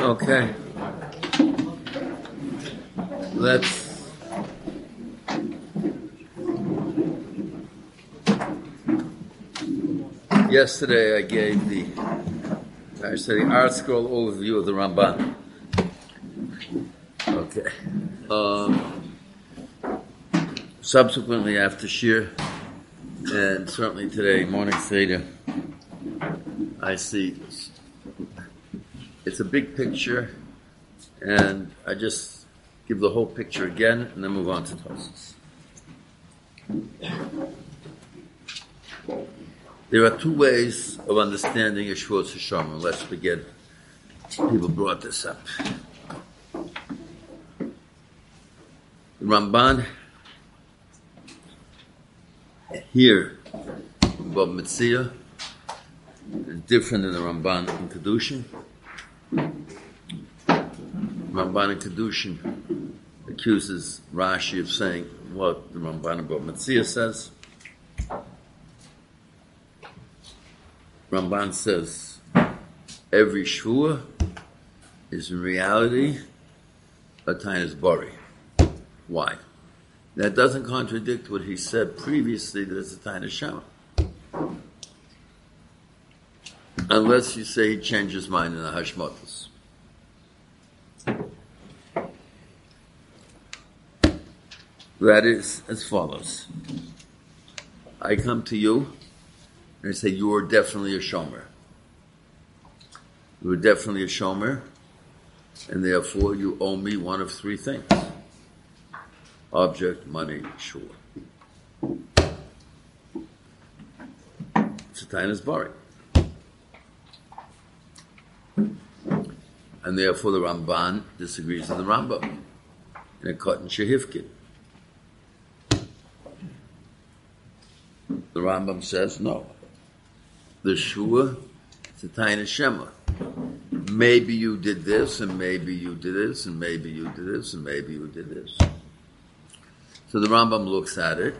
Okay. Yesterday I gave the Art Scroll overview of the Ramban. Okay. Subsequently, after Shir, and certainly today, morning Seder, I see it's a big picture, and I just give the whole picture again, and then move on to Tosfos. There are two ways of understanding Yeshua's Hashem. Let's begin. People brought this up. The Ramban here, Bob Metzia, is different than the Ramban in Kedushin. Ramban in Kedushin accuses Rashi of saying what the Ramban in Bob Metzia says. Ramban says every Shvuah is in reality a Tainas Bori. Why? That doesn't contradict what he said previously that it's a Tainas Shema. Unless you say he changed his mind in the Hashmotos. That is as follows. I come to you and I say, you are definitely a shomer. You are definitely a shomer, and therefore you owe me one of three things. Object, money, sure. It's a Tainas Bari. And therefore the Ramban disagrees with the Rambam in a Kotan Shehivkin. The Rambam says no. The Shua, it's a Tainas Shema. Maybe you did this, and maybe you did this, and maybe you did this, and maybe you did this. So the Rambam looks at it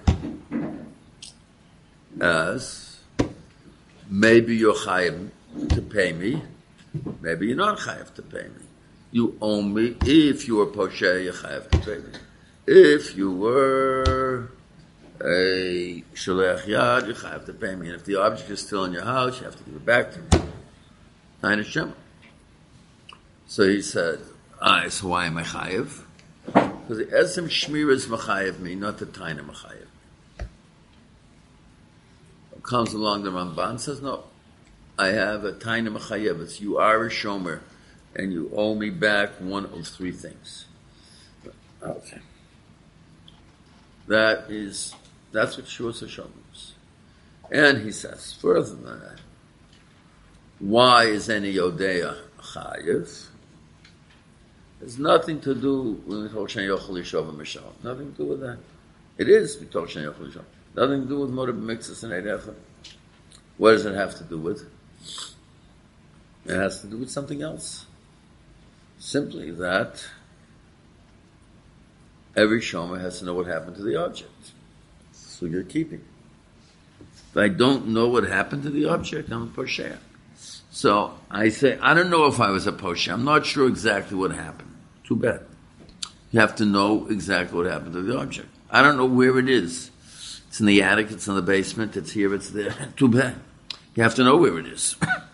as maybe you're chayav to pay me, maybe you're not chayav to pay me. You owe me. If you were posher, you're chayav to pay me. If you were a sholech yad, you have to pay me. And if the object is still in your house, you have to give it back to me. Tainas Shema. So he said, so why am I chayav? Because the Esem Shmira is machayev me, not the Taina machayev. Comes along the Ramban, says, no, I have a Taina machayev. It's you are a shomer, and you owe me back one of three things. Okay. That's what Shuas Hashem is. And he says, further than that, why is any Yodea chayev? There's nothing to do with Mitol Yochel Yishov and Mishal. Nothing to do with that. It is Mitol Yochel Yishov. Nothing to do with Motor B'Mixus and Eidecha. What does it have to do with? It has to do with something else. Simply that every Shomer has to know what happened to the object. So you're keeping. If I don't know what happened to the object, I'm a posher. So I say, I don't know if I was a posher. I'm not sure exactly what happened. Too bad. You have to know exactly what happened to the object. I don't know where it is. It's in the attic, it's in the basement, it's here, it's there. Too bad. You have to know where it is.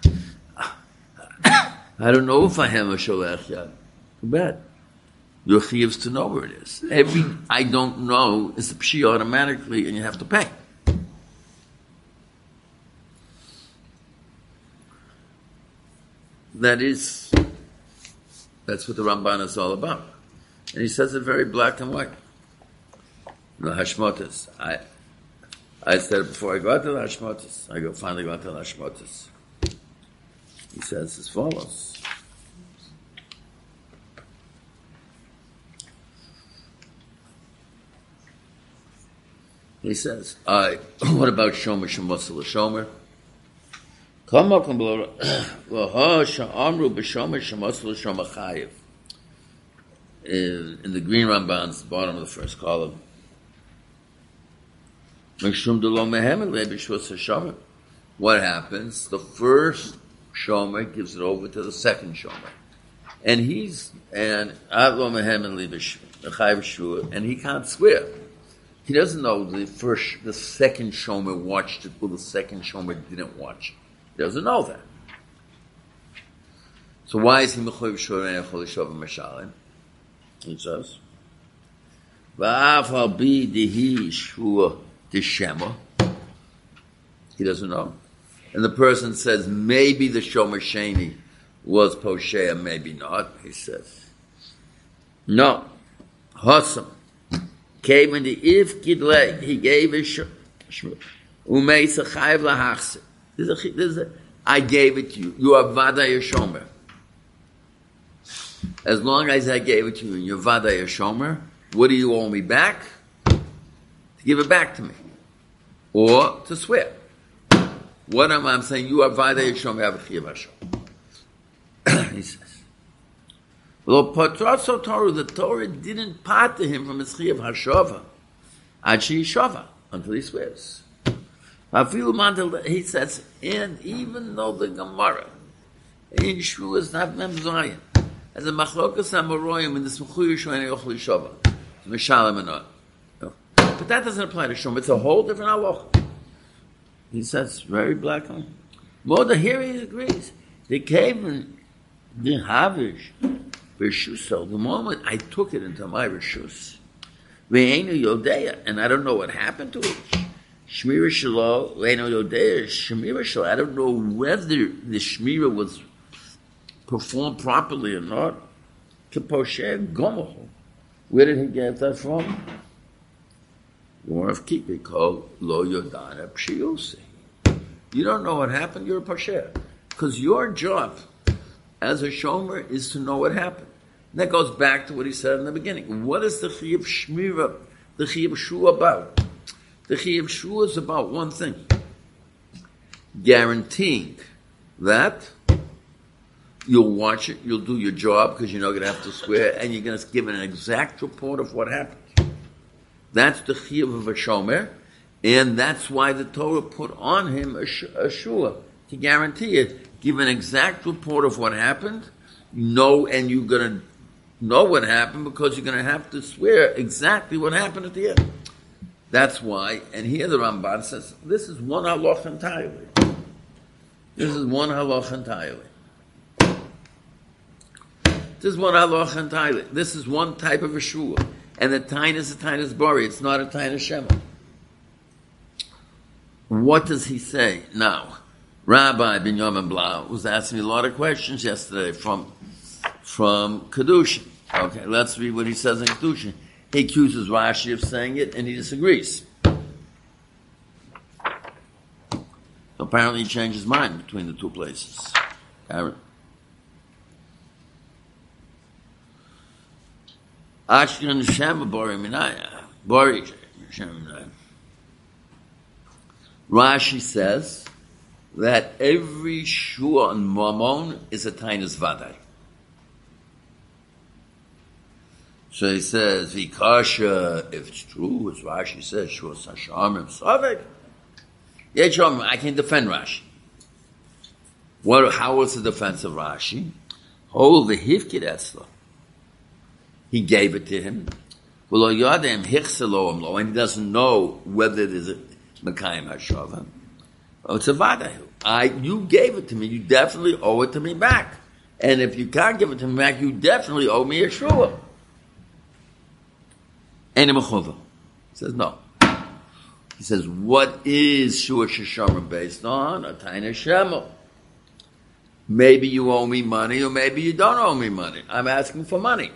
I don't know if I have a sholech yad. Too bad. Your chiyuv's to know where it is. Every I don't know is the pshi automatically, and you have to pay. That's what the Ramban is all about. And he says it very black and white. The Hashmotos. I said it before I got to the Hashmotos. Finally got to the Hashmotos. He says as follows. He says, what about Shomer Shemosel Shomer? In the green Ramban's bottom of the first column. What happens? The first shomer gives it over to the second shomer. and he can't swear. He doesn't know the second shomer watched it or the second shomer didn't watch it. He doesn't know that. So why is he mechuyev shur and echol lishav mashalim? He says, "Va'af al bi dihi shur dishema." He doesn't know, and the person says maybe the shomer sheni was posheya, maybe not. He says, "No, hasam came in the if gidlei. He gave a shmur umeisa chayiv lahachse. I gave it to you. You are vaday shomer. As long as I gave it to you and you're vaday shomer, what do you owe me back? To give it back to me, or to swear. What am I saying? You are vaday shomer. Have a chiyuv hashom." He says, "Well, patraso Torah, the Torah didn't part to him from his chiyuv hashova, achi shova, until he swears." He says, and even though the Gemara in Shru is not Mem Zayin, as a machlokas amaroyim in the Smechuyu Shoyne Yochli Shova, Mishalem and not. But that doesn't apply to Shom. It's a whole different halacha. He says very black on. Moda here he agrees. They came in the Havish Rishuso. The moment I took it into my Rishus, Ve'enu Yodeya, and I don't know what happened to it. Shmira Shalo, Ve'enu Yodeya, Shmira Shalo. I don't know whether the Shmira was performed properly or not. Keposhe Gomoho. Where did he get that from? More of Kipi called Lo Yodana Pshiyusi. You don't know what happened, you're a Posher. Because your job as a Shomer is to know what happened. And that goes back to what he said in the beginning. What is the Chiyuv Shmira, the Chiyuv Shu about? The Chiyuv Shu is about one thing. Guaranteeing that you'll watch it, you'll do your job because you're not going to have to swear, and you're going to give an exact report of what happened. That's the chiyuv of a shomer, and that's why the Torah put on him a shua, to guarantee it. Give an exact report of what happened, and you're going to know what happened because you're going to have to swear exactly what happened at the end. That's why, and here the Ramban says, this is one halach entirely. This is one halach entirely. This is one halach entirely. This is one type of a shua. And the tain is a tainus bari. It's not a tainus shema. What does he say now? Rabbi Binyamin Blau was asking me a lot of questions yesterday from Kedushin. Okay, let's read what he says in Kedushin. He accuses Rashi of saying it, and he disagrees. Apparently he changed his mind between the two places. Aaron. Ashkan Shema Bori Minaya. Bori Shema Minaya. Rashi says that every shua on Mammon is a tainus vadai. So he says, Vikasha, if it's true, as Rashi says, shua sashamim savek. Yeah, I can defend Rashi. How was the defense of Rashi? Hold the hifkid esla. He gave it to him. And he doesn't know whether it is a Mekayim Hashava. Oh, it's a Vadahu. You gave it to me. You definitely owe it to me back. And if you can't give it to me back, you definitely owe me a Shua. And he says, no. He says, what is Shua Sheshamim based on? A Taina Shema. Maybe you owe me money, or maybe you don't owe me money. I'm asking for money.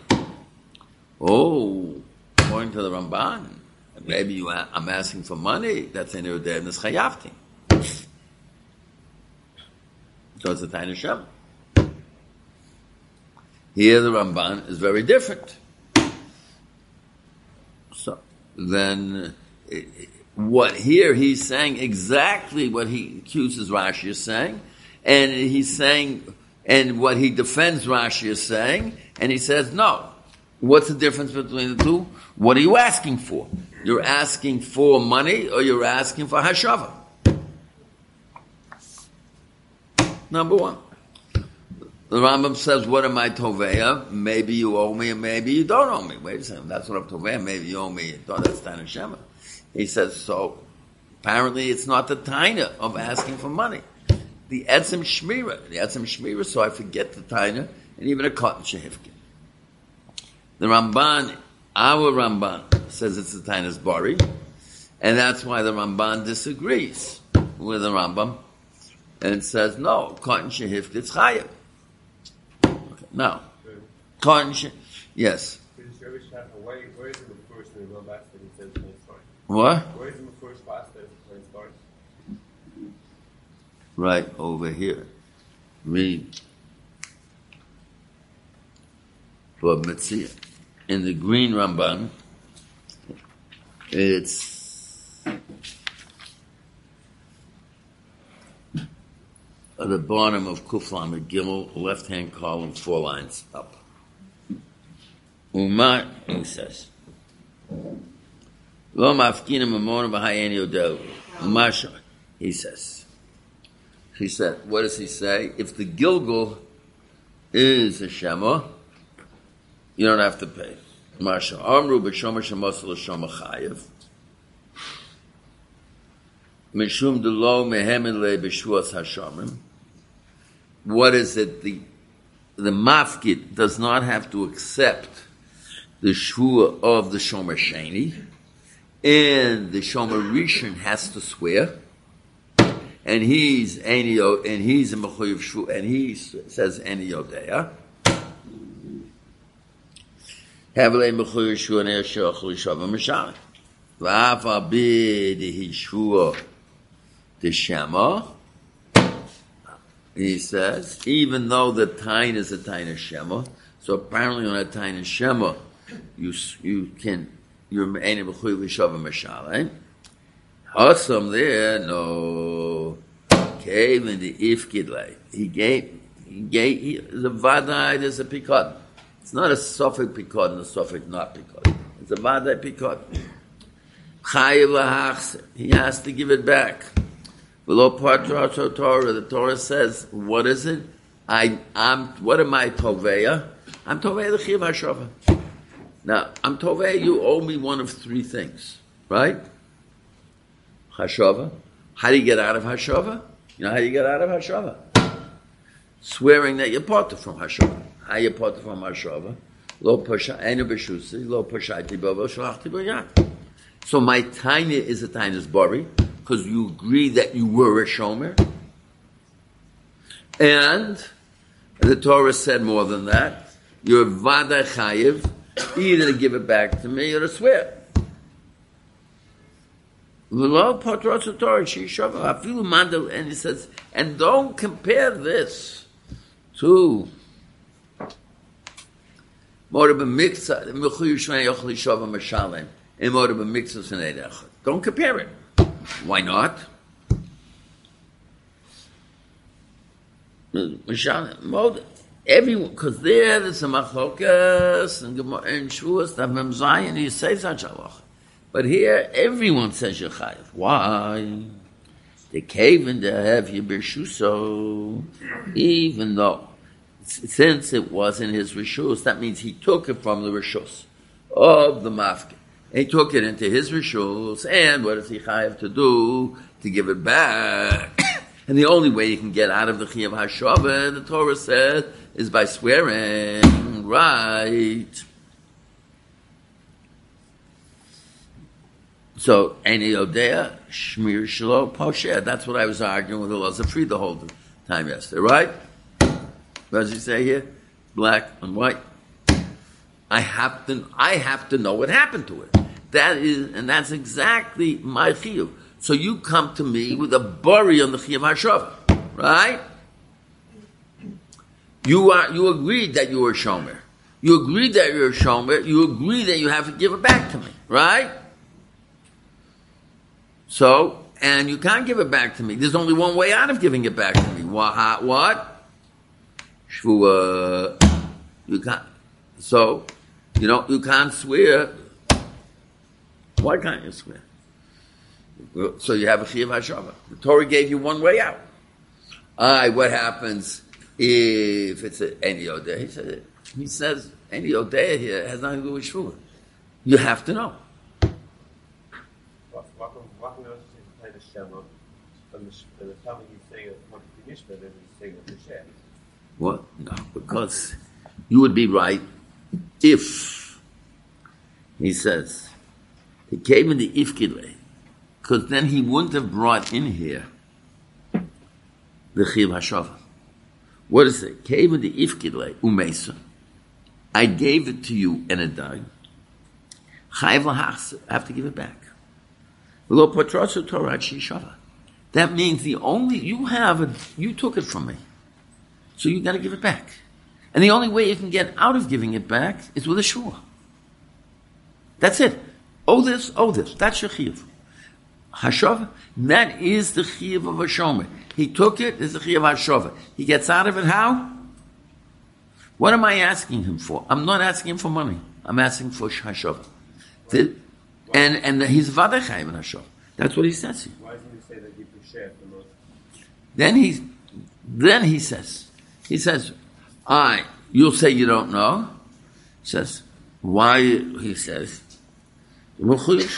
Oh, according to the Ramban, maybe I'm asking for money. That's in your day in this chayavti. So it's a tiny shem. Here the Ramban is very different. So then, what here he's saying exactly what he accuses Rashi is saying, and he's saying, and what he defends Rashi is saying, and he says no. What's the difference between the two? What are you asking for? You're asking for money or you're asking for hashava? Number one. The Rambam says, what am I Toveya? Maybe you owe me and maybe you don't owe me. Wait a second, that's what I'm Toveya. Maybe you owe me. That's Taina Shema. He says, so apparently it's not the Taina of asking for money. The Etzem Shmira, so I forget the Taina and even a cotton shehifkin. The Ramban, our Ramban, says it's the Taina's Bari, and that's why the Ramban disagrees with the Rambam and says, no, cotton shehifkin, it's Chayav. No. Yes. Where is it the first in the real basket? It says what? Where is it the first basket when it starts? Right over here. Read. For Metzia. In the green Ramban, it's at the bottom of Kuflam at Gimel, left-hand column, 4 lines up. Umar, he says, Lo mafkinim amon b'hayeni odel. Masha, he says. He said, what does he say? If the Gilgul is a Shema, you don't have to pay. Masha, Amru b'shoma shemos l'shoma chayev. Mishum delo mehemen le b'shuas hashamim. What is it? The mafkid does not have to accept the shvua of the shomer sheni, and the shomer rishon has to swear, and he's a mechuyev shvua, and he says any yodeya. Havle mechuyev shvua ne'ashach l'shav mishal. V'af abid hi shvua the shema. He says, even though the tain is a tain of Shema, so apparently on a tain of Shema, you're me'enim b'chuy v'shavah m'shalem. Awesome there, no. Cave in the ifkidlei. He gave, the vadai is a pikad. It's not a sofik pikad and a sofik not pikad. It's a vadai pikad. Chayiv lahachse. He has to give it back. Below Torah, the Torah says, what is it? What am I Toveya? I'm Toveya the Chiyav HaShava. Now, I'm Toveya, you owe me one of 3 things, right? Hashava. How do you get out of Hashava? You know how you get out of Hashava? Swearing that you're part from Hashava. How you part from Hashava? Lo pasha, enu b'shusi, lo pashaiti b'avo, shalachti b'yad. So my taina is a taina's bari, because you agree that you were a shomer. And the Torah said more than that. You're vada chayiv, either to give it back to me or to swear. And he says, and don't compare this to don't compare it. Why not? Everyone, because there's a machlokas and Shavuos, Mem Zayin, you say such a. But here, everyone says you're chayiv. Why? The cave in the have you b'shuso, even though, since it wasn't his rishus, that means he took it from the rishus of the mafkid. He took it into his rishus, and what is he chayiv to do to give it back? And the only way you can get out of the Chiyav HaShavah, the Torah says, is by swearing. Right. So, Eini Yodea, Shmir Shelo, Posher. That's what I was arguing with Elazar Fried the whole time yesterday, right? What does he say here? Black and white. I have to know what happened to it. That's exactly my chiyuv. So you come to me with a bari on the Chiyav HaShavah, right? You agreed that you were a shomer. You agreed that you're a shomer. You agree that you have to give it back to me, right? So, and you can't give it back to me. There's only one way out of giving it back to me. What? Shvua. You can't. So, you can't swear. Why can't you swear? So you have a Chiyav HaShavah. The Torah gave you one way out. What happens If it's any Odeh, he says any Odeh here has nothing to do with Shvuah. You have to know. Why can we also say the Shema? And the time he's saying a Mishma, then he's saying a Mishma. What? No, because you would be right if he says he came in the Ifkile, because then he wouldn't have brought in here the Chiv Hashava. What is it? Came in the Ifkile Umesa. I gave it to you in a day. Chayiv lahachzir. I have to give it back. Lo patrasu Torah shishava. That means you took it from me. So you got to give it back. And the only way you can get out of giving it back is with a shua. That's it. Owe this. That's your chiyuv. Hashava, that is the chiyuv of a shomer. He took it, is the chiyuv hashava. He gets out of it how? What am I asking him for? I'm not asking him for money. I'm asking for hashava. And he's vadachayim in hashava. That's what he says here. Why doesn't he say that he could share the most? Then he says, you'll say you don't know. He says, why? He says, why?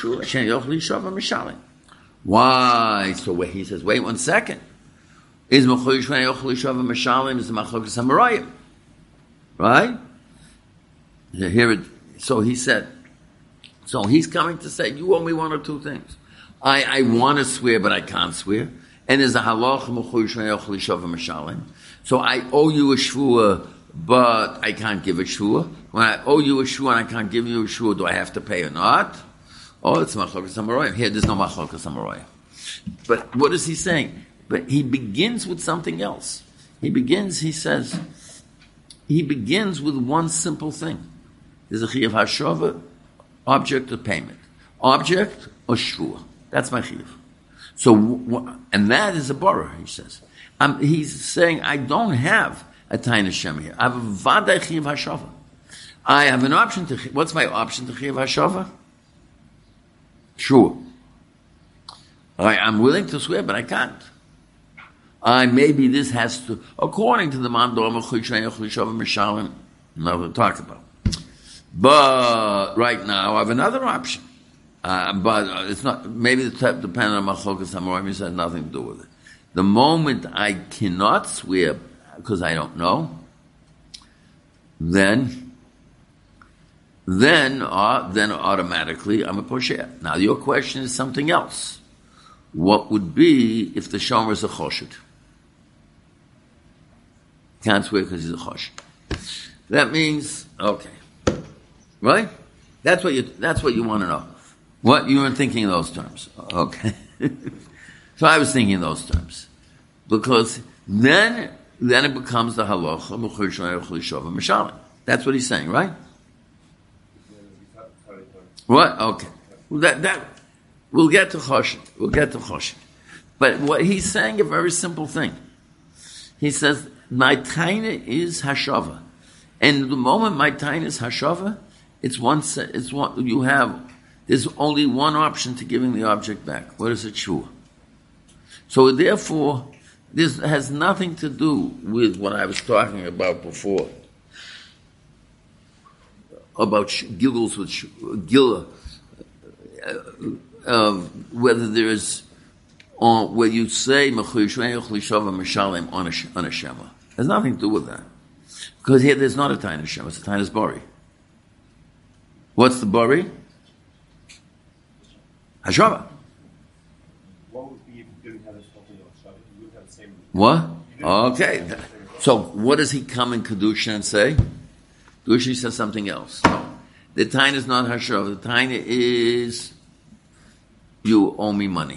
So he says, wait 1 second. Is mechuyesh when yochel yishav mishalim is the machlokas hamarayim, right? Here it. So he said. So he's coming to say, you owe me one or two things. I want to swear, but I can't swear. And there's a halach mechuyesh when yochel yishav mishalim. So I owe you a shvua, but I can't give a shvua. When I owe you a shvua and I can't give you a shvua, do I have to pay or not? Oh, it's machlokas hamarayim. Here, there's no machlokas hamarayim. But what is he saying? But he begins with something else. He begins with one simple thing. There's a chiyuv hashava, object of payment. Object or shvua. That's my chiyuv. So, and that is a borah, he says. He's saying, I don't have a taina shem here. I have a vaday chiyuv hashava. I have an option to, what's my option to chiyuv hashava? Sure. I'm willing to swear, but I can't. Maybe this has to, according to the Mandor Mishalim, never talked about. But right now I have another option. But it's not, maybe the type depending on Machokas Hamorim, it has nothing to do with it. The moment I cannot swear because I don't know, then automatically I'm a posher. Now your question is something else. What would be if the shomer is a choshed? Can't swear because he's a choshed. That means, okay. Right? That's what you want to know. What? You weren't thinking in those terms. Okay. So I was thinking in those terms. Because then it becomes the halacha. That's what he's saying, right? What? Okay. That we'll get to choshed. But what he's saying, a very simple thing. He says, my taina is hashava. And the moment my taina is hashava, there's only one option to giving the object back. What is it? Shua. So therefore, this has nothing to do with what I was talking about before. About giggles with gilla. Whether there is, where you say mishalim on a shema. There's nothing to do with that. Because here there's not a taina shema, it's a taina's bari. What's the bari? Hashava. What would be if you didn't have this fucking Hashava? You would have the same. What? Okay. So what does he come in Kedusha and say? Kedusha says something else. No. The taina is not Hashava. The taina is, you owe me money.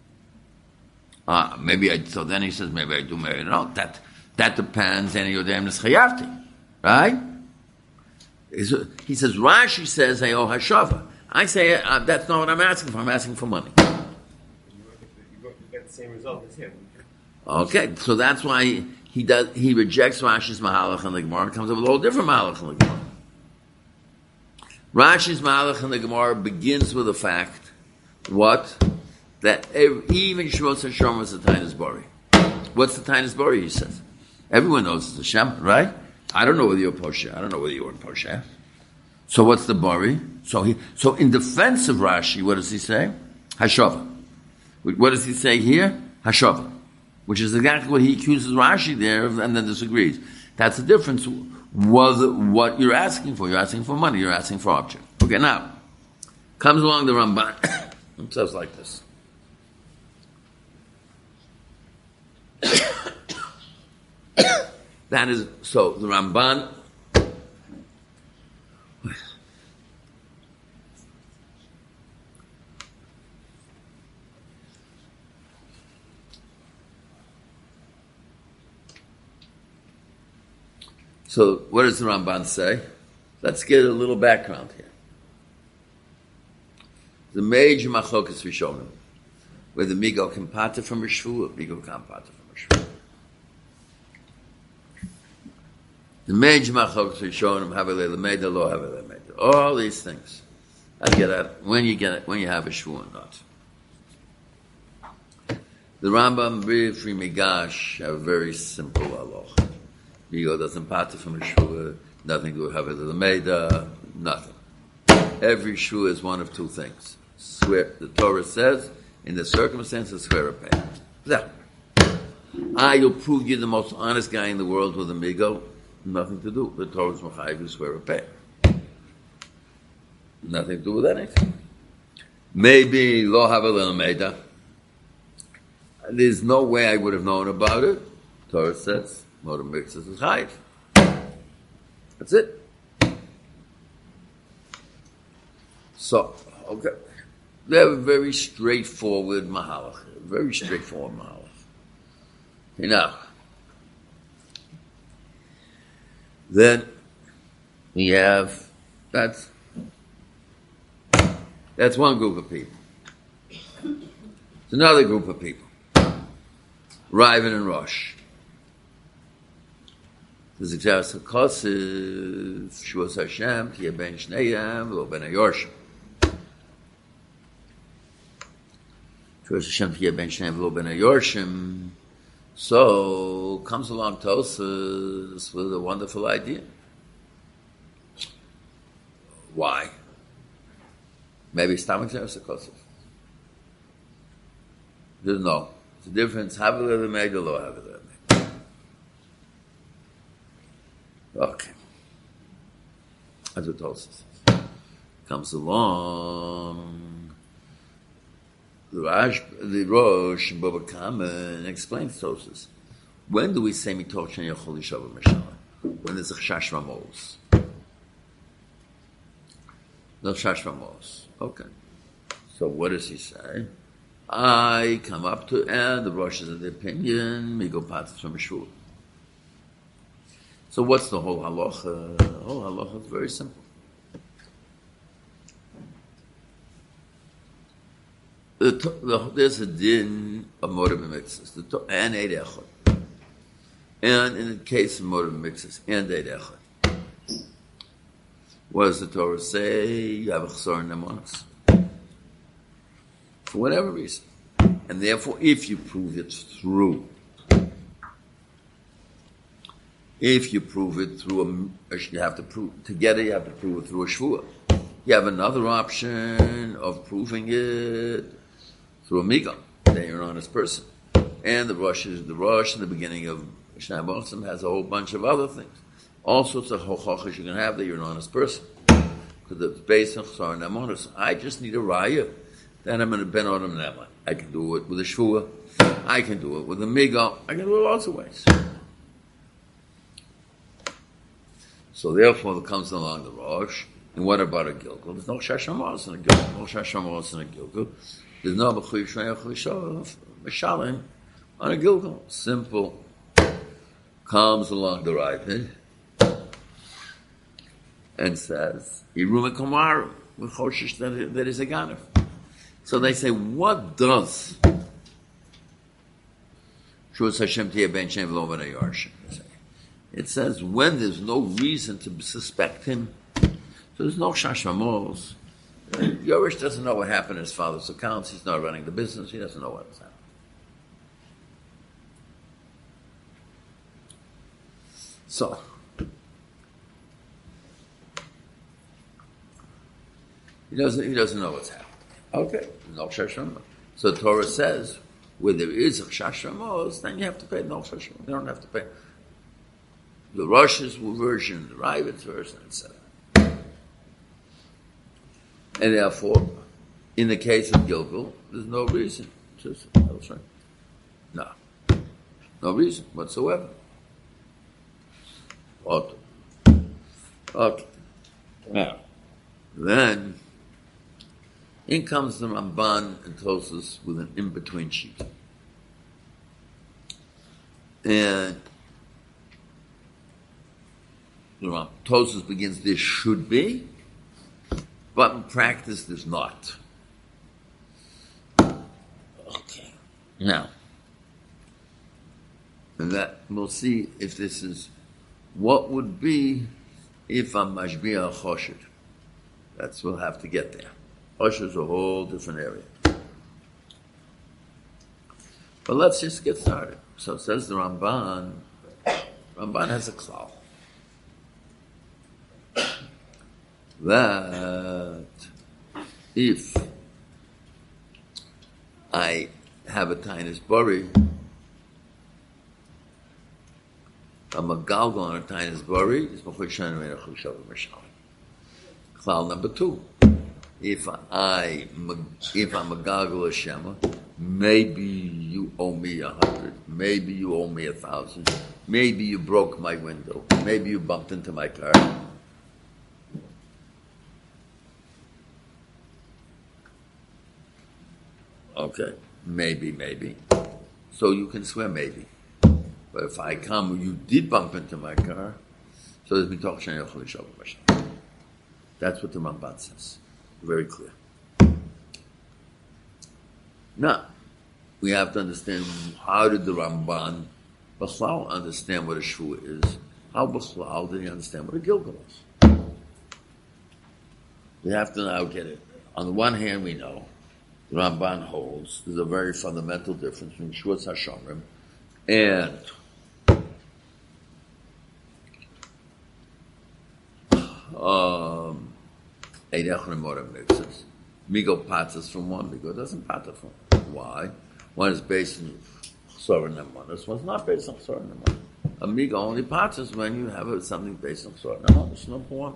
So then he says, maybe I do marry. No, that depends. Any of them is chayavti. Right? He says, Rashi says, I owe Hashava. I say, that's not what I'm asking for. I'm asking for money. You get the same result as him. Okay, so that's why he rejects Rashi's Mahalach in the Gemara and comes up with a whole different Mahalach in the Gemara. Rashi's Mahalach in the Gemara begins with the fact, what? That even Shmos HaShom was the Tainus Bari. What's the Tainus Bari, he says? Everyone knows it's Hashem, right? I don't know whether you're Posher. I don't know whether you weren't Posher. So what's the Bari? So in defense of Rashi, what does he say? Hashava. What does he say here? Hashava. Which is exactly what he accuses Rashi there of, and then disagrees. That's the difference. What you're asking for. You're asking for money. You're asking for object. Okay, now, comes along the Ramban. It says like this. That is, so the Ramban, so what does the Ramban say? Let's get a little background here. The major machlokas rishonim, where the migo can pata from a shvua, migo can pata from a shvua. The major machlokas rishonim have a lemeida, lo have a lemeida. All these things. I get at when you have a shvua or not. The Rambam B'fri Migash have a very simple halacha. Migo doesn't pata from a shvua, nothing to have a lemeida, nothing. Every shvua is one of two things. Swear, the Torah says, in the circumstances, swear a payment. You'll prove you're the most honest guy in the world with a migo. Nothing to do. The Torah's mechayiv, you swear a payment. Nothing to do with anything. Maybe lo have a little meida. There's no way I would have known about it. Torah says, motor mixes is chayiv. That's it. So, okay. They have a very straightforward mahalach. Very straightforward mahalach. Now, then we have, that's one group of people. It's another group of people. Raven and Rosh. There's example Kosiv, Shuas Hashem, Tia Ben Shneyam, Lo Ben Ayorshim. Shuas Hashem, Tia Ben Shneyam, Lo Ben Ayorshim. So, comes along Tosas with a wonderful idea. Why? Maybe stomach service a Kosiv. There's no. It's a difference. Have a little made, or lo have a little made. Okay. That's what Tosas says. Comes along the Rosh and Baba Kama and explains Tosas. When do we say mitoch shen yachol yishav b'mishala? When there's a chash ramos. No chash ramos. Okay. So what does he say? I come up to, and the Rosh is of the opinion, we go paths from a shul. So what's the whole halacha? The whole halacha is very simple. There's a din of motive mixes, and eid echad. And in the case of motive mixes, and eid echad. What does the Torah say? You have a chsar nemonos. For whatever reason. And therefore, if you prove it through, you have to prove, together you have to prove it through a shvua. You have another option of proving it through a miga, then you're an honest person. And the Rosh is the Rosh, in the beginning of Mishnah Bosim has a whole bunch of other things. All sorts of hochachas you can have that you're an honest person. Because it's based on chsar nemonos. I just need a raya. Then I'm going to ben odom neman. I can do it with a shvua. I can do it with a miga. I can do it lots of ways. So therefore, it comes along the Rosh. And what about a Gilgul? There's no Shashamos in a Gilgul. No Shashamos in a Gilgul. There's no B'chuy Shneich Mishalim on a Gilgul. Simple. Comes along the Ravid and says, Iruma Kamaru, with Choshish that is a Ganef. So they say, what does Shuas Hashem Tiyeh Ben Shem V'lo Ben Ayorshim? It says, when there's no reason to suspect him, so there's no shashmamos. Yorish doesn't know what happened in his father's accounts. He's not running the business. He doesn't know what's happened. So, he doesn't know what's happening. Okay, no Shashram. So Torah says, where there is a Shashram, then you have to pay no Shashram. You don't have to pay. The Rosh's version, the Ravid's version, etc. And therefore, in the case of Gilgal, there's no reason. No. No reason whatsoever. Okay. Now, then, in comes the Ramban and Tosfos with an in-between sheet. And the Tosfos begins, this should be, but in practice, there's not. Okay. Now, and that we'll see if this is what would be if I'm mashbiach choshed. We'll have to get there. Choshed is a whole different area. But let's just get started. So it says the Ramban. Ramban has a klal that if I have a tainis bori, I'm a galgal on a tainis bori, it's klal number 2. If I'm a galgal Shema, maybe you owe me 100, maybe you owe me 1,000, maybe you broke my window, maybe you bumped into my car. Okay, maybe. So you can swear maybe. But if I come, you did bump into my car, so there's mitoch shen yochel l'shav b'mashal. That's what the Ramban says. Very clear. Now, we have to understand how did the Ramban B'chlal understand what a shvua is? How B'chlal did he understand what a gilgal is? We have to now get it. On the one hand, we know the Ramban holds there's a very fundamental difference between Shvuas HaShomrim and Eid Echad and Moed Mitzvahs. Migo patas from one, Migo doesn't pata from one. Why? One is based on Chsor Nemonos, one's not based on Chsor Nemonos. A Migo only patas when you have something based on Chsor Nemonos, number one.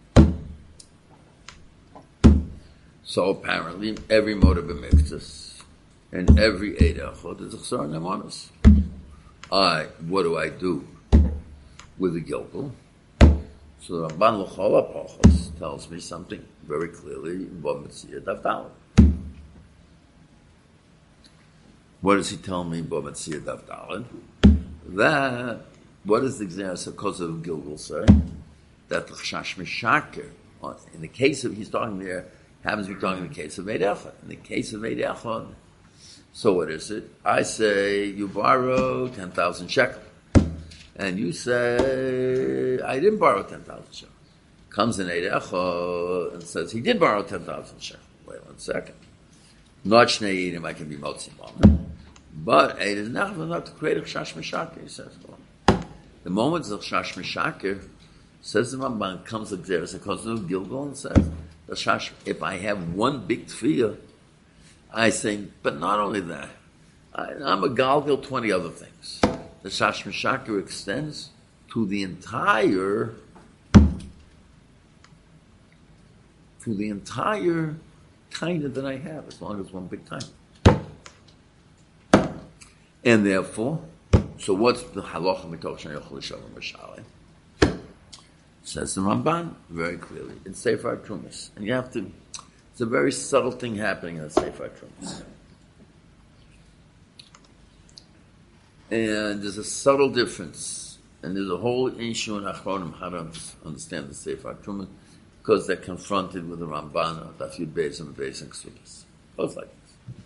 So apparently, every Moed Mitzvahs and every Eid Echad is a Chsor Nemonos. What do I do with the Gilgal? So the Ramban L'chol HaPachos tells me something very clearly in Bava Metzia Daf Daled. What does he tell me in Bava Metzia Daf Daled? That, what does the Gzeras HaKosov of Gilgal say? That the Chash Mishaker, in the case of, he's talking there, happens to be talking in the case of Eid Echad. In the case of Eid Echad, so what is it? I say, you borrow 10,000 shekel. And you say, I didn't borrow 10,000 shekel. Comes in Eid Echad and says, he did borrow 10,000 shekel. Wait 1 second. Not Shnei Yidim, I can be Motzi Mom. But Eid is not to create a Chash Mishaker, he says. The moment the Chash Mishaker, says the Ramban, comes up there, as a cousin of Gilgal, and says, the Chash, if I have one big tefillah, I say, but not only that, I'm a Galgal 20 other things. The Chash Mishaker extends to the entire taina that I have, as long as one big taina. And therefore, so what's the halacha mitoch shen yochel l'shav b'mashal? Says the Ramban very clearly. It's Sefer Trumas. And you have to, it's a very subtle thing happening in Sefer Trumas. And there's a subtle difference. And there's a whole issue in Achronim how to understand the Sefer Trumas, because they're confronted with the Ramban or Daf Yud Beis and Beis and Ksubas. Both like this.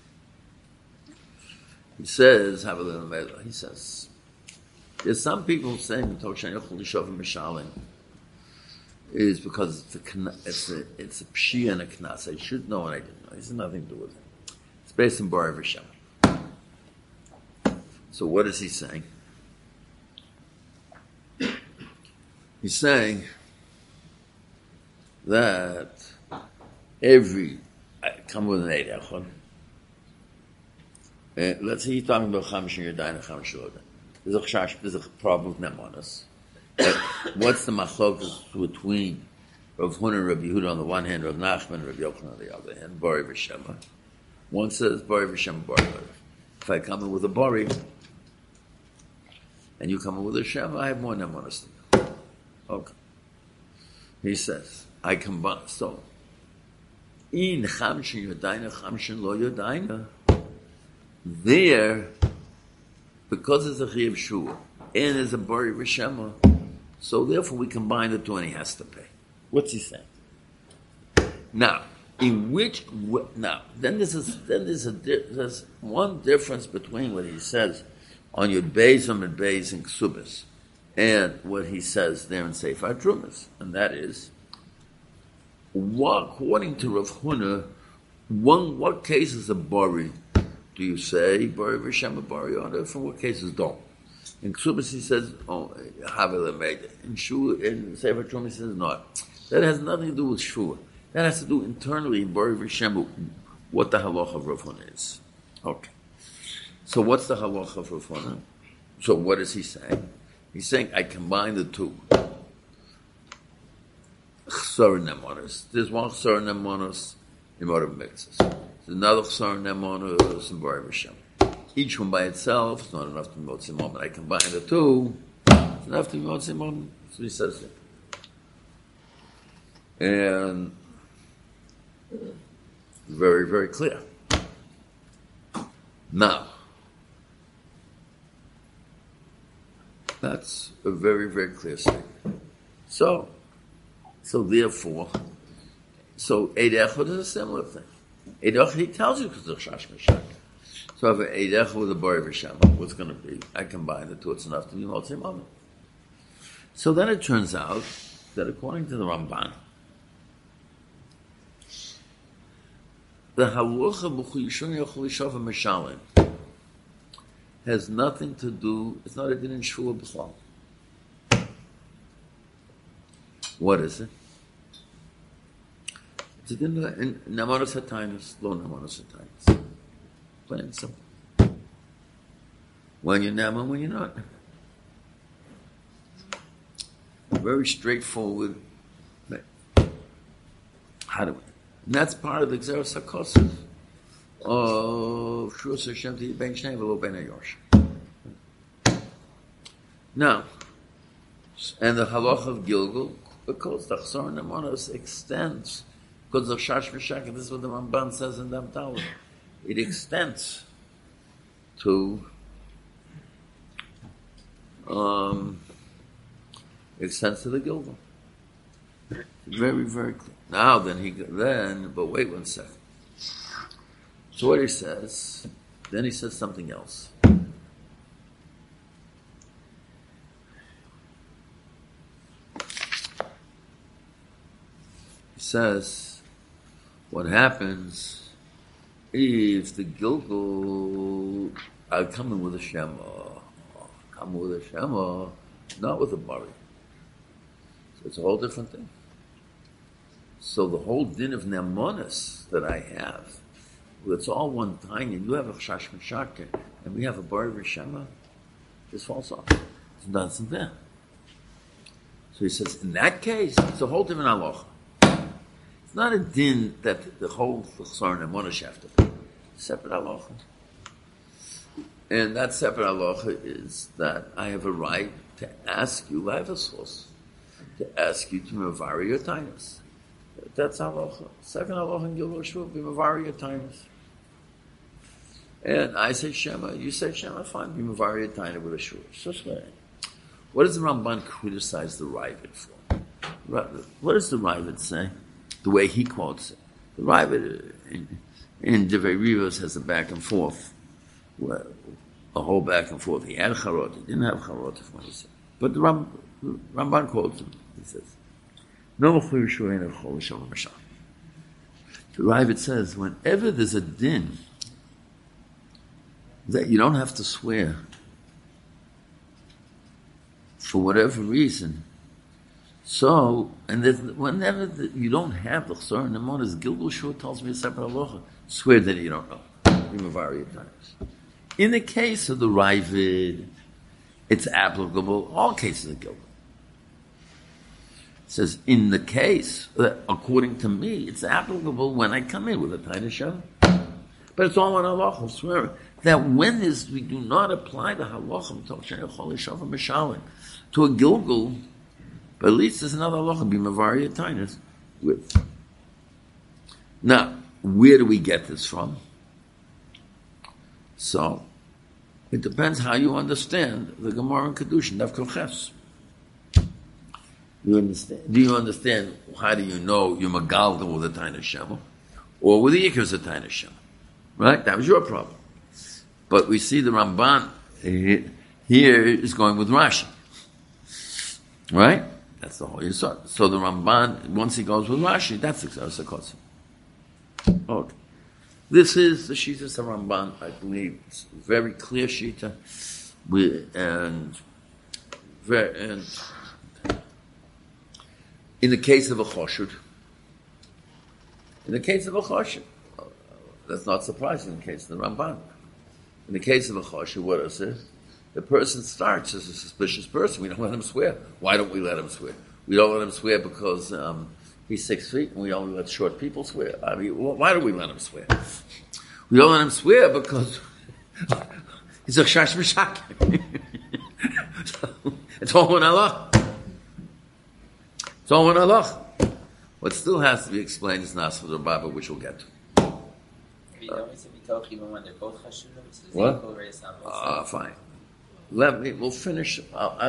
He says, have a little matter. He says, there's some people saying the Torah Yochel L'shav Mishalim is because it's a pshia and a knas. I should know and I didn't know. It has nothing to do with it. It's based on Bar Hashem. So what is he saying? He's saying that every come with an eight echad. Let's say he's talking about Chamishin Yadayim and Chamishin Loda. There's a problem with Nemanos. What's the machlokas between Rav Huna and Rabbi Yehuda on the one hand, Rav Nachman and Rabbi Yochanan on the other hand? Bari v'Shema. One says Bari v'Shema, Bari v'Shema. If I come in with a Bari and you come in with a Shema, I have more Nemanos than you. Okay. He says, I combine. So, in Chamshin Yodaina, Chamshin Lo Yodaina, there, because it's a Chiyav Shua, and it's a Bari v'Shema, so therefore we combine the two and he has to pay. What's he saying? Now, there's one difference between what he says on your Beis and Beis and Ksubis and what he says there in Sefer Trumas, and that is, according to Rav Huna, what cases of Bari do you say Bari v'Shema Bari Yoda? From what cases don't? In Ksubis he says, Havela made it. In Sefer Trumas he says not. That has nothing to do with Shua. That has to do internally in Bari v'Shema what the halacha of Rav Huna is. Okay. So what's the halacha of Rav Huna? So what is he saying? He's saying I combine the two. Chsar Nemonos. There's one Chsar Nemonos in Morav Mitzvahs. There's another Chsar Nemonos in Bari v'Shema. Each one by itself is not enough to be Motzi Moment. I combine the two, it's enough to be Motzi Moment. So he says it. And very, very clear. Now, that's a very, very clear statement. So therefore, Eid Echad is a similar thing. Eid Echad, he tells you because of Shash Meshach. So if I have an Eid Echad with a Bari v'Shema, what's going to be? I combine the two, it's enough to be Motzi Moment. So then it turns out that according to the Ramban, the halacha b'chuyishon yochol yishav mishalim has nothing to do. It's not a din in shvua b'chlal. What is it? It's a din in namanos hataynos, lo namanos hataynos. Plain and simple. When you're nama, when you're not. Very straightforward. How do we? And that's part of the Xeros HaKosev of Shus Hashem to Ben Shnei V'lo Ben HaYosh. Now, and the halacha of Gilgul, because the Chsar Nemonos extends, because of Shash V'Shak, this is what the Ramban says in Dam Talmud, it extends to the Gilgul. Very, very clear. Now, but wait 1 second. So what he says, then he says something else. He says, what happens if the Gilgul are coming with a Shema, not with a Bari. So it's a whole different thing. So the whole din of Nemonis that I have, it's all one time, and you have a Chash Meshach, and we have a Bari v'Shema, this falls off. It's nothing there. So he says, in that case, it's a whole different halacha. It's not a din that the whole Chsar Nemonis have to pay. Separate halacha. And that separate halacha is that I have a right to ask you, I have a source, to ask you to mevari your tainus. That's halacha. Second halacha in Gilgul Shua, be mevari your tainus. And I say Shema, you say Shema, fine, be mevari your tainus with a shua. What does the Ramban criticize the Ravid for? What does the Ravid say? The way he quotes it. The Ravid in Divrei Rivos has a back and forth. Well, a whole back and forth. He had charot, he didn't have charot, what he said. But the Ramban quotes him. He says, "No the Ravid says, whenever there's a din that you don't have to swear for whatever reason, So, and whenever you don't have the chsar in the monas, Gilgul Shur tells me a separate halacha. Swear that you don't know. In the case of the Ravid, it's applicable all cases of Gilgul. It says, in the case, according to me, it's applicable when I come in with a Taina Shem. But it's all on halacha. I swear that we do not apply the halacha to a Gilgul, but at least there's another halacha, be mavari tainas with. Now, where do we get this from? So, it depends how you understand the Gemara and Kedushin, Daf Koches. You understand? Do you understand? How do you know you're magalgal with a Taina Shema, or with the Ikers a Taina Shema? Right? That was your problem. But we see the Ramban here is going with Rashi. Right? That's the whole Yisod. So the Ramban, once he goes with Rashi, that's the Ksar. Okay. This is the Shita of Ramban, I believe. It's a very clear Shita. And in the case of a Choshud, that's not surprising in the case of the Ramban. In the case of a Choshud, what is it? The person starts as a suspicious person. We don't let him swear. Why don't we let him swear? We don't let him swear because he's 6 feet and we only let short people swear. I mean, why do we let him swear? We don't let him swear because he's a shash mishak. It's all in Allah. It's all in Allah. What still has to be explained is Nasr the Baba, which we'll get to. Even when they're both chashudim, what? Fine. We'll finish.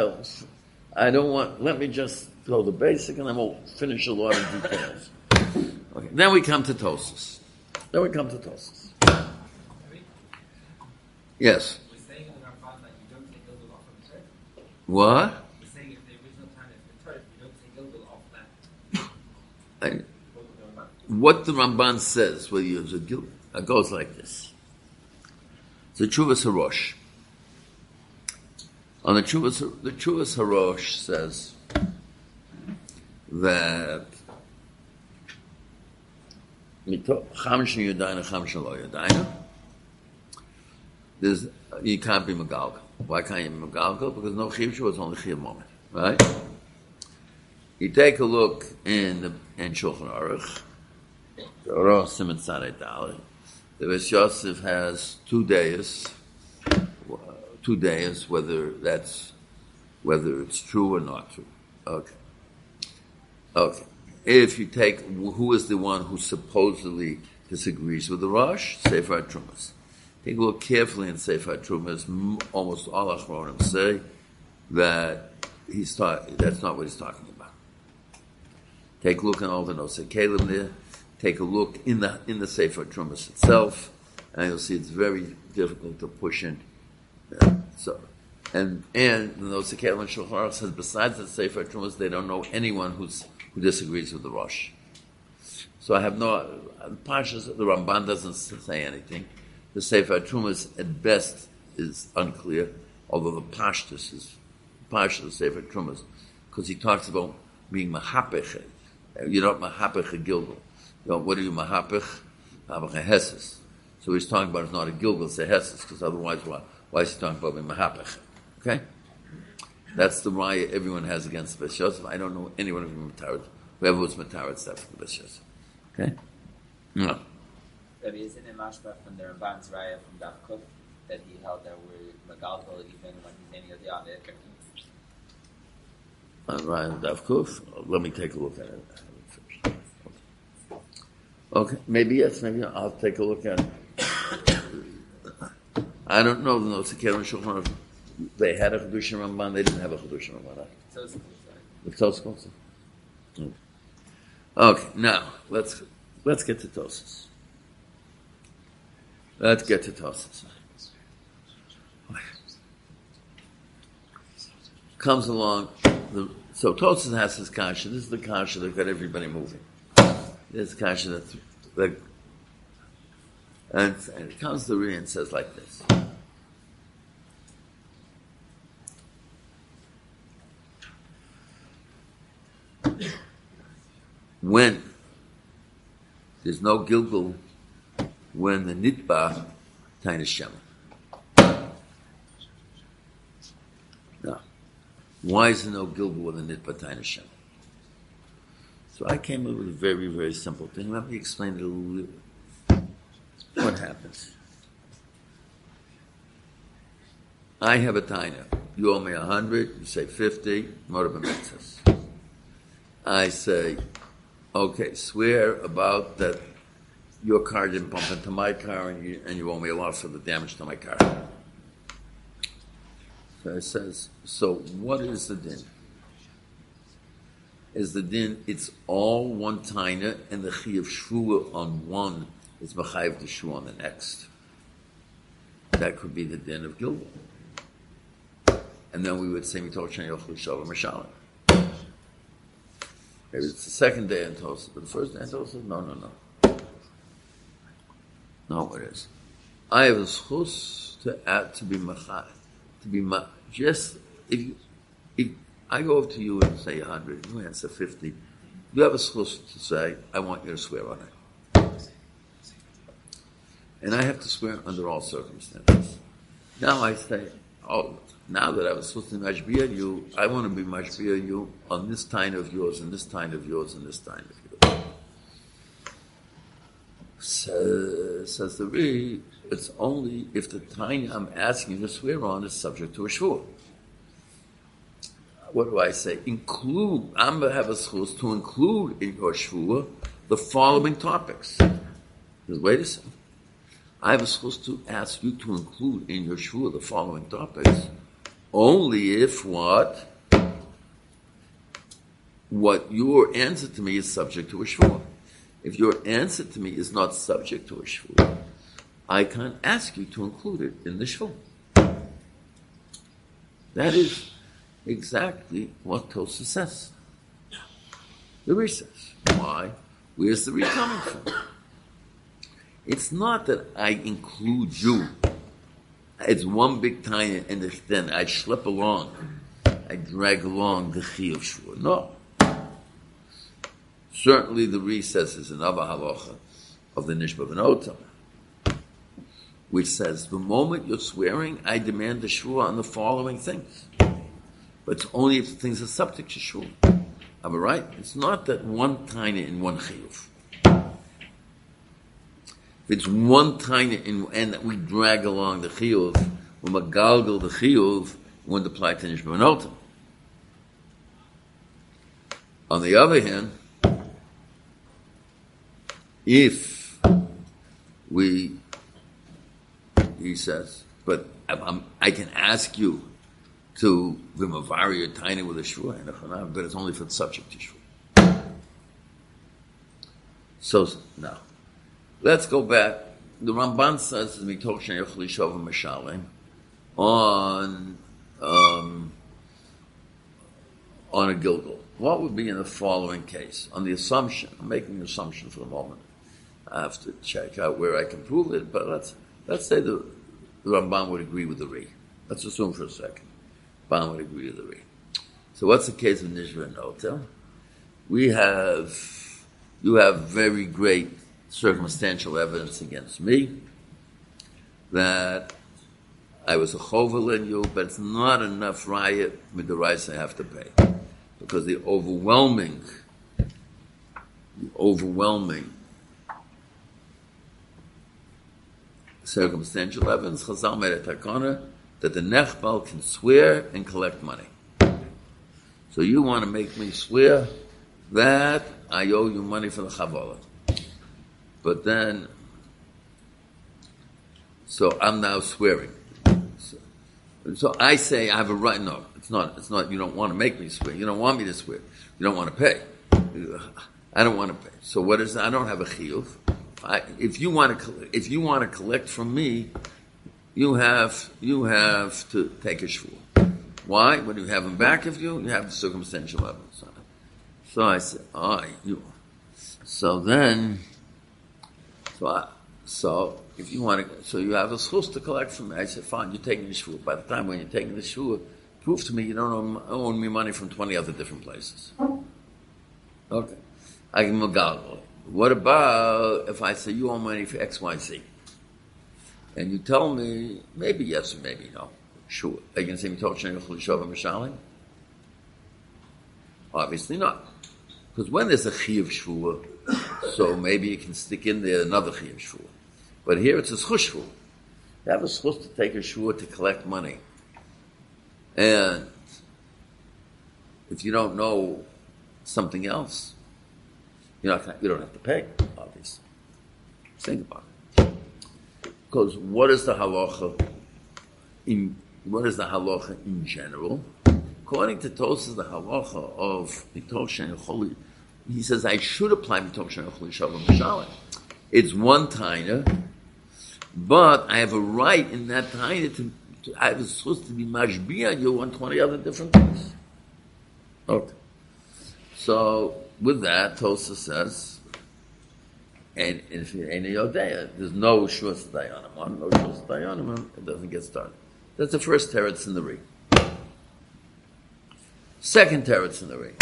Let me just go the basic and then we'll finish a lot of details. Okay. Then we come to Tosas. Yes. We're saying in the Ramban that you don't take Gilgul off from the turf. What? We're saying if the original time is the turf, you don't take Gilgul off that. What the Ramban says, whether you use a Gilgul, it goes like this. The Chuvas Harosh. On the Chuvas Harosh says that you can't be Megalgal. Why can't you be Megalgal? Because no Chivshu is only Chiv moment, right? You take a look in Shulchan Aruch, the Aruch Siman Tzadei Dalet. The Beis Yosef has 2 days, whether it's true or not true. Okay. If you take, who is the one who supposedly disagrees with the Rosh? Sefer Trumas. Take a look carefully in Sefer Trumas. Almost all Achronim say that that's not what he's talking about. Take a look in all the notes of Caleb there. Take a look in the Sefer Trumas itself, and you'll see it's very difficult to push in. And the notes of Caleb and Shulchan Aruch says besides the Sefer Trumas, they don't know anyone who disagrees with the Rosh. So I have the Ramban doesn't say anything. The Sefer Trumas at best is unclear, although the Pashtus is the Sefer Trumas, because he talks about being mahapech. You're not mahapech a Gilgul. What are you mahapech? Mahapech a Heses. So he's talking about it's not a Gilgul, it's a Heses, because otherwise why is he talking about being mahapech? Okay? That's the raya everyone has against the Beis Yosef. I don't know anyone whoever was Matarat except for the Beis Yosef. Okay? No. Rabbi, isn't it mashma from the Ramban's raya from Daf Kuf that he held that we're Megalgal even when he's any of the other? Raya Daf Kuf? Let me take a look at it. Okay, maybe yes, maybe I'll take a look at it. I don't know the notes of Keren Shulchan Aruch. They had a Chedushim Ramban, they didn't have a Chedushim Ramban. The Tosfos. Okay, now let's get to Tosfos. Comes along, so Tosfos has his kasha. This is the kasha that got everybody moving. This kasha and it comes to the Ri and says like this. when there's no Gilgul when the Nitba Taina Shema. Now, why is there no Gilgul when the Nitba Taina Shema? So I came up with a very, very simple thing. Let me explain it a little bit. What happens? I have a taina. You owe me 100. You say 50. Motor b'mitzvahs. I say, okay, swear about that your car didn't bump into my car and you owe me a lot for the damage to my car. So it says, so what is the din? Is the din, it's all one taina and the chi of shvua on one is mechayiv the shvua on the next. That could be the din of Gilgul. And then we would say, Mitol Shen Yochlu Shalom Mashalim. Maybe it's the second day in Tosas, but the first day in Tosas, no. No, it is. I have a schus to add, to be machai, just, if I go up to you and say 100, you answer 50, you have a schus to say, I want you to swear on it. And I have to swear under all circumstances. Now I say, now that I was supposed to mashbiya you, I want to be mashbiya you on this time of yours, and this time of yours, and this time of yours. Says the Ri, it's only if the time I'm asking you to swear on is subject to a shvur. What do I say? I'm going to have a schus to include in your shvur the following topics. Wait a second. I have a schus to ask you to include in your shvur the following topics. Only if what your answer to me is subject to a shvur. If your answer to me is not subject to a shvur, I can't ask you to include it in the shvur. That is exactly what Tosafos says. The Ri says. Why? Where's the Ri coming from? It's not that I include you. It's one big tiny, and then I schlep along. I drag along the chi of shvur. No. Certainly the Ri says there's another halacha of the Nishba V'Notam, which says, the moment you're swearing, I demand the shvur on the following things. But it's only if the things are subject to shvur. Am I right? It's not that one tiny in one chiyuv. If it's one tiny and that we drag along the chiyuv, when we galgal the chiyuv, we wouldn't apply to Nishba V'Notam. On the other hand, if he says, but I can ask you to v'mavari or tiny with a shvur, but it's only for the subject to shvur. So now, let's go back. The Ramban says, "Mitol Shen Yochel Yishov Mashalim," on a Gilgul. What would be in the following case? On the assumption, I'm making an assumption for the moment. I have to check out where I can prove it, but let's say the Ramban would agree with the Ri. Let's assume for a second. Ramban would agree with the Ri. So what's the case of Nishba V'Notam? You have very great circumstantial evidence against me that I was a chovel in you, but it's not enough raya with the rights I have to pay. Because the overwhelming circumstantial evidence, Chazal made a takana that the nechbal can swear and collect money. So you want to make me swear that I owe you money for the chavala. But then, so I'm now swearing. So I say I have a right. No, it's not. You don't want to make me swear. You don't want me to swear. You don't want to pay. I don't want to pay. So what is that? I don't have a chiyuv. If you want to collect from me, you have to take a shvur. Why? When you have them back of you, you have the circumstantial evidence on it. So I said, So if you want to, so you have a schus to collect from me. I said, fine, you're taking the shvur. By the time when you're taking the shvur, prove to me you don't owe me money from 20 other different places. Okay. I can megalgal. What about if I say you owe money for X, Y, Z? And you tell me, maybe yes or maybe no. Sure. Are you going to say, obviously not. Because when there's a chiyuv shvua, so maybe you can stick in there another chiyuv shvua. But here it's a schush shvua. You have a schush to take a shvua to collect money. And if you don't know something else, you don't have to pay, obviously. Think about it. Because what is the halacha in general? According to Tosas, the halacha of mitol she'en choli, he says I should apply mitol she'en choli shalom b'shalom. It's one taina, but I have a right in that taina to I was supposed to be mashbiya you on 20 other different things. Okay. So with that, Tosas says, and if it ain't a Yodea, there's no shus dayanim on, no shus dayanim on, it doesn't get started. That's the first teretz in the ring. Second teretz in the ring.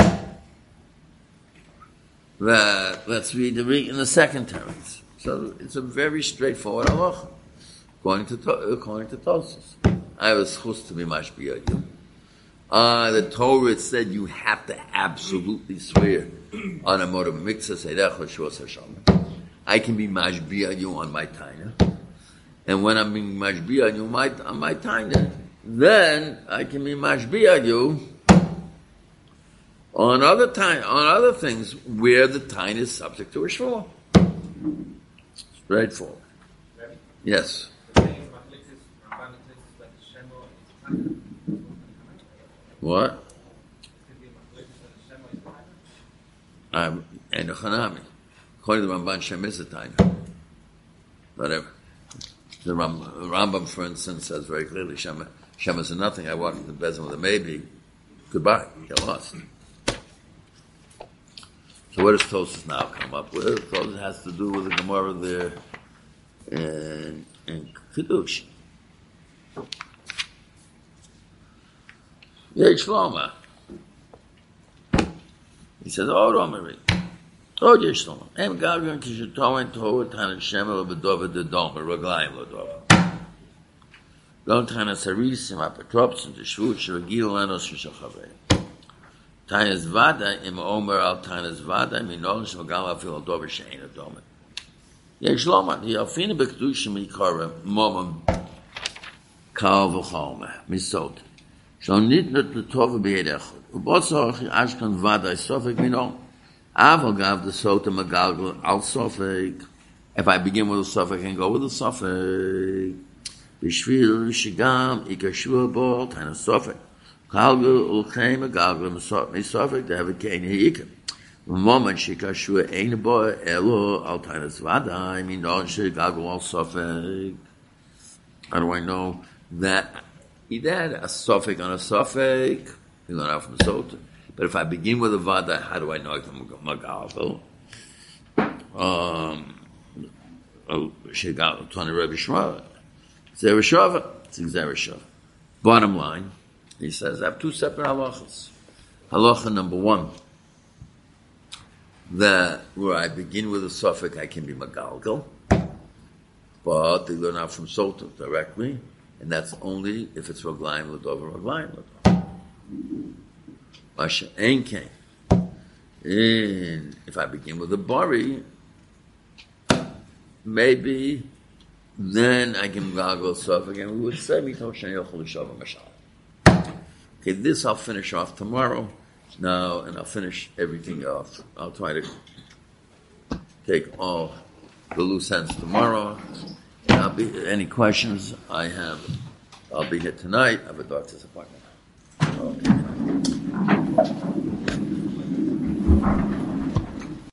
Let's read the ring in the second teretz. So it's a very straightforward halacha, according to Tosas. I was supposed to be mashbiya you. The Torah said you have to absolutely swear on a motor mitzvah seirecha shvus Hashem. I can be mashbiya you on my taina, and when I'm being mashbiya you on my taina, then I can be mashbiya you on other things where the taina is subject to a shvua. Straightforward. Yes. What? And the Chanami. According to the Ramban, Shem is a time. Whatever. The Rambam, for instance, says very clearly, Shem is a nothing. I walk into the bezin with a maybe. Goodbye. You're lost. So what does Tosas now come up with? Tosas has to do with the Gemara there in Kiddush. Yeshloma. He says, "Oh, Romeri, oh, Yeshloma. Em gargan kishatoin tohu tanan shemel b'dova dedom b'raglayim l'dova. Don't tanan sarisim apotropsim t'shvut shregil lenos shachavei. Tanas vada im omer al tanas vada minol shmagal afil l'dova she'ein adomen. Yeshloma. The alfina b'kedushim mikara momam kal v'choma misot." Schon nicht nur die Tove beherrcht. Und was auch ich Ashkan Vada Sofik Mino. Aber gab the Sota Magalgal al Sofik. If I begin with a Sofik, I can go with a Sofik. Bishvil Shigam Ikashua Bol Tana Sofik. Kalgal Ulchem Magalgal Me Sofik to have a cane Hikim. The moment Shikashua Ein Boy Elo al Tanas Vada, I mean don't Shigagal al Sofik. How do I know that? Either a suffix on a suffix, you're going out from Sota. But if I begin with a vada, how do I know I'm Magalval? Shegal, Tony Rebbe Shmara. Zereshava. It's Zereshava. Bottom line, he says, I have two separate halachas. Halacha number one, that where I begin with a suffix, I can be Magalgal. But they learn out from Sota directly. And that's only if it's Raglayim L'Dova, Raglayim L'Dova. Masha Ein Kain. And if I begin with a Bari, maybe then I can go Sofik again. We would say, okay, this I'll finish off tomorrow. Now, and I'll finish everything off. I'll try to take all the loose ends tomorrow. Any questions I have, I'll be here tonight. I have a doctor's appointment. Okay.